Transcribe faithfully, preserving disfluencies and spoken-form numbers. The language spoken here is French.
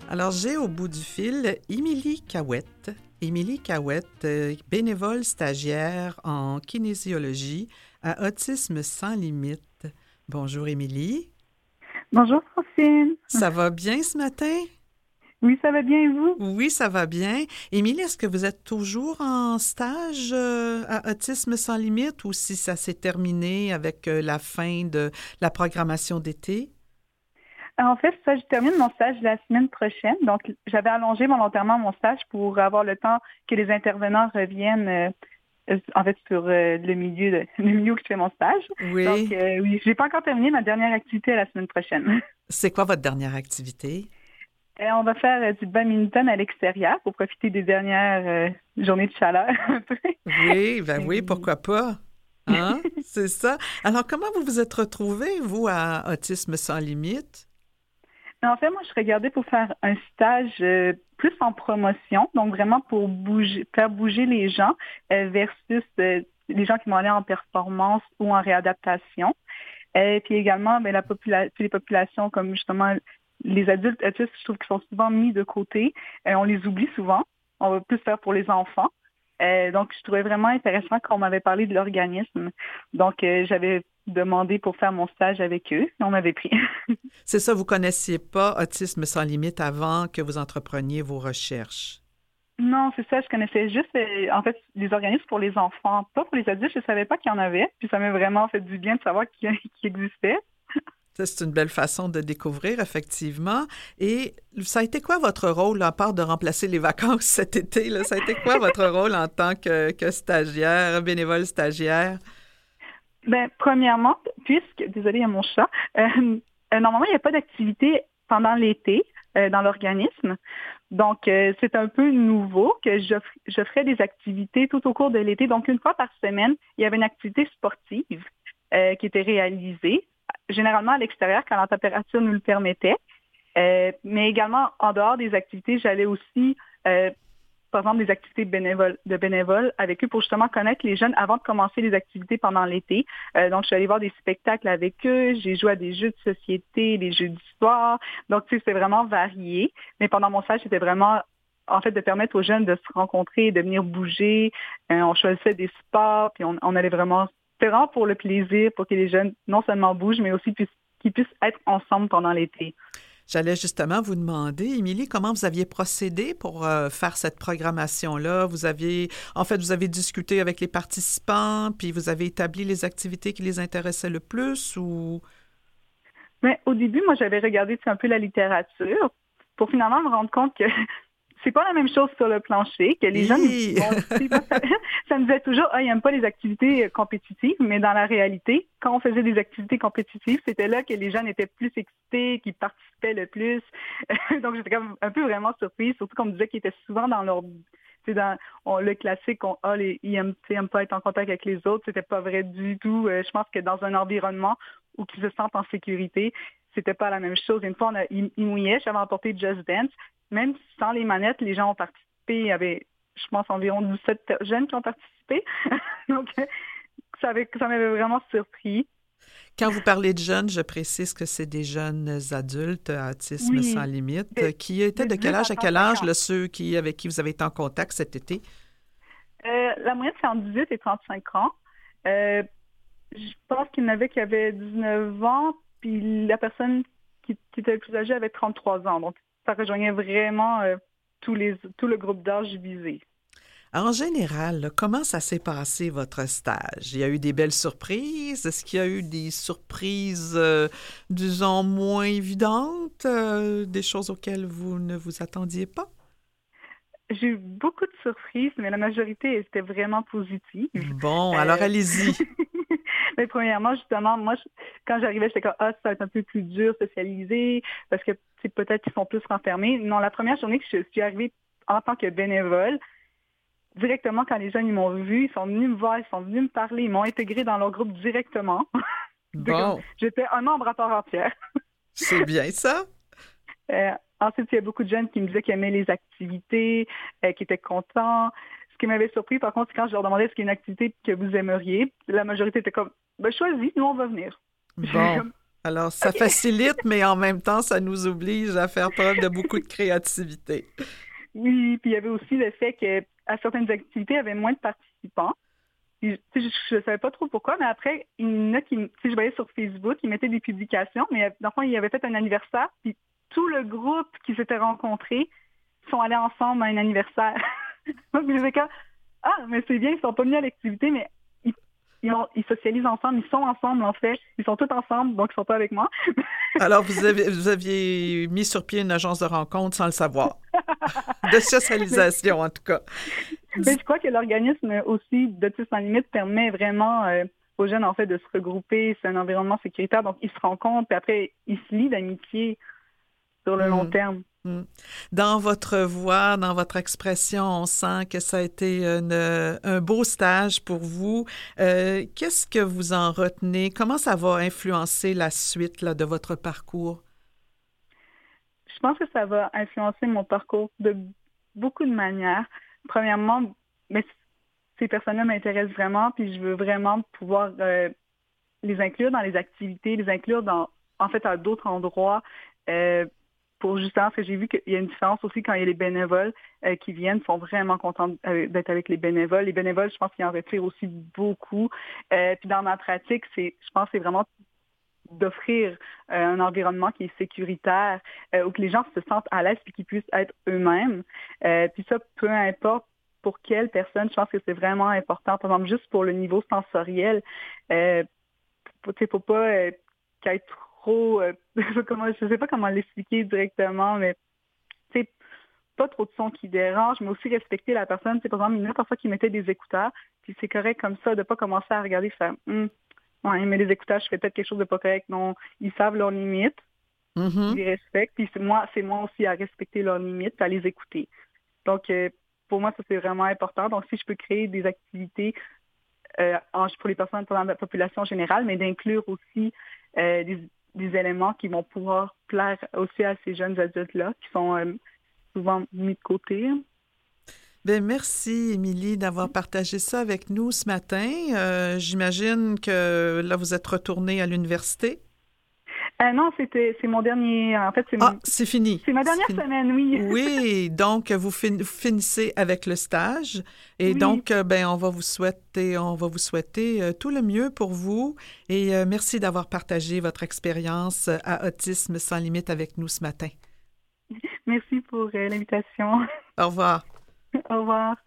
Alors, j'ai au bout du fil Émilie Cahouette. Émilie Cahouette, euh, bénévole stagiaire en kinésiologie à Autisme sans limite. Bonjour, Émilie. Bonjour Francine. Ça va bien ce matin? Oui, ça va bien et vous? Oui, ça va bien. Émilie, est-ce que vous êtes toujours en stage euh, à Autisme sans limite ou si ça s'est terminé avec euh, la fin de la programmation d'été? En fait, ça, je termine mon stage la semaine prochaine. Donc, j'avais allongé volontairement mon stage pour avoir le temps que les intervenants reviennent, euh, euh, en fait, sur euh, le milieu de, le milieu où je fais mon stage. Donc, Oui. euh, oui, j'ai pas encore terminé ma dernière activité la semaine prochaine. C'est quoi votre dernière activité? Et on va faire euh, du badminton à l'extérieur pour profiter des dernières euh, journées de chaleur un peu. Oui, ben oui, Oui. pourquoi pas? Hein? C'est ça. Alors, comment vous vous êtes retrouvés, vous, à Autisme sans limite? Mais en fait, moi, je regardais pour faire un stage euh, plus en promotion, donc vraiment pour bouger, faire bouger les gens euh, versus euh, les gens qui vont aller en performance ou en réadaptation. Et puis également, ben, la popula- les populations comme justement les adultes autistes, je trouve qu'ils sont souvent mis de côté. Euh, on les oublie souvent. On va plus faire pour les enfants. Euh, donc, je trouvais vraiment intéressant qu'on m'avait parlé de l'organisme. Donc, euh, j'avais demandé pour faire mon stage avec eux. On m'avait pris. C'est ça, vous connaissiez pas Autisme sans limite avant que vous entrepreniez vos recherches. Non, c'est ça, je connaissais juste, euh, en fait, les organismes pour les enfants, pas pour les adultes, je savais pas qu'il y en avait, puis ça m'a vraiment fait du bien de savoir qu'il qu'il existait. Ça, c'est une belle façon de découvrir, effectivement. Et ça a été quoi votre rôle, à part de remplacer les vacances cet été, là? Ça a été quoi votre rôle en tant que, que stagiaire, bénévole stagiaire? Ben, premièrement, puisque, désolé, il y a mon chat, euh, euh, normalement, il n'y a pas d'activité pendant l'été euh, dans l'organisme. Donc, euh, c'est un peu nouveau que j'offre- j'offrais des activités tout au cours de l'été. Donc, une fois par semaine, il y avait une activité sportive euh, qui était réalisée, généralement à l'extérieur quand la température nous le permettait. Euh, mais également, en dehors des activités, j'allais aussi, euh, par exemple, des activités bénévoles, de bénévoles avec eux pour justement connaître les jeunes avant de commencer les activités pendant l'été. Euh, donc, je suis allée voir des spectacles avec eux, j'ai joué à des jeux de société, des jeux d'histoire. Donc, tu sais, c'est vraiment varié. Mais pendant mon stage, c'était vraiment, en fait, de permettre aux jeunes de se rencontrer, de venir bouger. Euh, on choisissait des sports, puis on, on allait vraiment, c'était vraiment pour le plaisir, pour que les jeunes non seulement bougent, mais aussi puissent, qu'ils puissent être ensemble pendant l'été. J'allais justement vous demander, Émilie, comment vous aviez procédé pour euh, faire cette programmation-là? Vous aviez, en fait, vous avez discuté avec les participants, puis vous avez établi les activités qui les intéressaient le plus ou... Mais au début, moi, j'avais regardé tu sais, un peu la littérature pour finalement me rendre compte que c'est pas la même chose sur le plancher, que les jeunes, Hi! bon, tu sais, moi, ça, ça me disait toujours, ah, ils n'aiment pas les activités euh, compétitives, mais dans la réalité, quand on faisait des activités compétitives, c'était là que les jeunes étaient plus excités, qu'ils participaient le plus. Donc, j'étais comme un peu vraiment surprise, surtout qu'on me disait qu'ils étaient souvent dans leur c'est dans on, le classique, on, ah, les, ils aiment, aiment pas être en contact avec les autres. C'était pas vrai du tout. Euh, je pense que dans un environnement où ils se sentent en sécurité, c'était pas la même chose. Une fois, on a, ils, ils mouillaient, j'avais emporté Just Dance. Même sans les manettes, les gens ont participé. Il y avait, je pense, environ dix-sept jeunes qui ont participé. Donc, ça, avait, ça m'avait vraiment surpris. Quand vous parlez de jeunes, je précise que c'est des jeunes adultes à Autisme sans Oui, limite. de, Qui étaient de de quel dix âge à à quel trente-cinq âge, ans. là, ceux qui, avec qui vous avez été en contact cet été? Euh, la moyenne, c'est entre dix-huit et trente-cinq ans. Euh, je pense qu'il y en avait qui avaient dix-neuf ans, puis la personne qui, qui était le plus âgée avait trente-trois ans. Donc, ça rejoignait vraiment euh, tous les, tout le groupe d'âge visé. En général, là, comment ça s'est passé, votre stage? Il y a eu des belles surprises? Est-ce qu'il y a eu des surprises, euh, disons, moins évidentes, euh, des choses auxquelles vous ne vous attendiez pas? J'ai eu beaucoup de surprises, mais la majorité était vraiment positive. Bon, alors Euh, allez-y. mais premièrement, justement, moi, je- quand j'arrivais, j'étais comme, ah, ça va être un peu plus dur, socialisé, parce que c'est peut-être qu'ils sont plus renfermés. Non, la première journée que je suis arrivée en tant que bénévole, directement, quand les jeunes ils m'ont vu, ils sont venus me voir, ils sont venus me parler, ils m'ont intégré dans leur groupe directement. C'était comme, Bon, j'étais un membre à part entière. c'est bien ça. Euh, ensuite, il y a beaucoup de jeunes qui me disaient qu'ils aimaient les activités, euh, qui étaient contents. Ce qui m'avait surpris, par contre, c'est quand je leur demandais est-ce qu'il y a une activité que vous aimeriez, la majorité était comme, ben, choisis, nous, on va venir. J'étais Bon. comme, Alors, ça OK. facilite, mais en même temps, ça nous oblige à faire preuve de beaucoup de créativité. Oui, puis il y avait aussi le fait qu'à certaines activités, il y avait moins de participants. Puis, tu sais, je ne savais pas trop pourquoi, mais après, il y en a qui, tu sais, je voyais sur Facebook, ils mettaient des publications, mais dans le fond, ils avaient fait un anniversaire, puis tout le groupe qui s'était rencontré sont allés ensemble à un anniversaire. Donc, je disais comme, ah, mais c'est bien, ils sont pas venus à l'activité, mais ils, ils, ont- ils socialisent ensemble, ils sont ensemble, en fait. Ils sont tous ensemble, donc ils sont pas avec moi. Alors, vous avez, vous aviez mis sur pied une agence de rencontre sans le savoir. De mais, socialisation, en tout cas. mais Dis- je crois que l'organisme aussi d'Autisme sans limite permet vraiment euh, aux jeunes, en fait, de se regrouper. C'est un environnement sécuritaire, donc ils se rencontrent, puis après, ils se lient d'amitié sur le long Hmm, terme. hmm. Dans votre voix, dans votre expression, on sent que ça a été une- un beau stage pour vous. Euh, qu'est-ce que vous en retenez? Comment ça va influencer la suite là, de votre parcours? Je pense que ça va influencer mon parcours de beaucoup de manières. Premièrement, mais ces personnes-là m'intéressent vraiment, puis je veux vraiment pouvoir euh, les inclure dans les activités, les inclure dans, en fait, à d'autres endroits, euh, pour justement, parce que j'ai vu qu'il y a une différence aussi quand il y a les bénévoles euh, qui viennent, sont vraiment contents euh, d'être avec les bénévoles. Les bénévoles, je pense qu'ils en retirent aussi beaucoup. Euh, puis dans ma pratique, c'est, je pense que c'est vraiment d'offrir euh, un environnement qui est sécuritaire, euh, où que les gens se sentent à l'aise et qu'ils puissent être eux-mêmes. Euh, puis ça, peu importe pour quelle personne, je pense que c'est vraiment important. Par exemple, juste pour le niveau sensoriel, euh, faut, tu sais, faut pas euh, qu'il y ait trop, euh, je sais pas comment- je sais pas comment l'expliquer directement, mais tu sais, pas trop de sons qui dérangent, mais aussi respecter la personne. Tu sais, par exemple, il y en a parfois qui mettaient des écouteurs, puis c'est correct comme ça, de pas commencer à regarder et faire Hum, ouais, mais les écouteurs, je fais peut-être quelque chose de pas correct. Non, ils savent leurs limites, ils Mhm. les respectent, puis c'est moi, c'est moi aussi à respecter leurs limites, à les écouter. Donc, euh, pour moi, ça, c'est vraiment important. Donc, si je peux créer des activités euh, en- pour les personnes dans la population générale, mais d'inclure aussi euh, des, des éléments qui vont pouvoir plaire aussi à ces jeunes adultes-là, qui sont euh, souvent mis de côté. Ben, merci, Émilie, d'avoir partagé ça avec nous ce matin. Euh, j'imagine que là, vous êtes retournée à l'université. Euh, non, c'était c'est mon dernier. En fait, c'est Ah, c'est fini. c'est ma C'est dernière fini. semaine, oui. Oui, donc vous, fin- vous finissez avec le stage et Oui. donc euh, ben on va vous souhaiter on va vous souhaiter euh, tout le mieux pour vous et euh, merci d'avoir partagé votre expérience euh, à Autisme sans limite avec nous ce matin. Merci pour euh, l'invitation. Au revoir. Au revoir.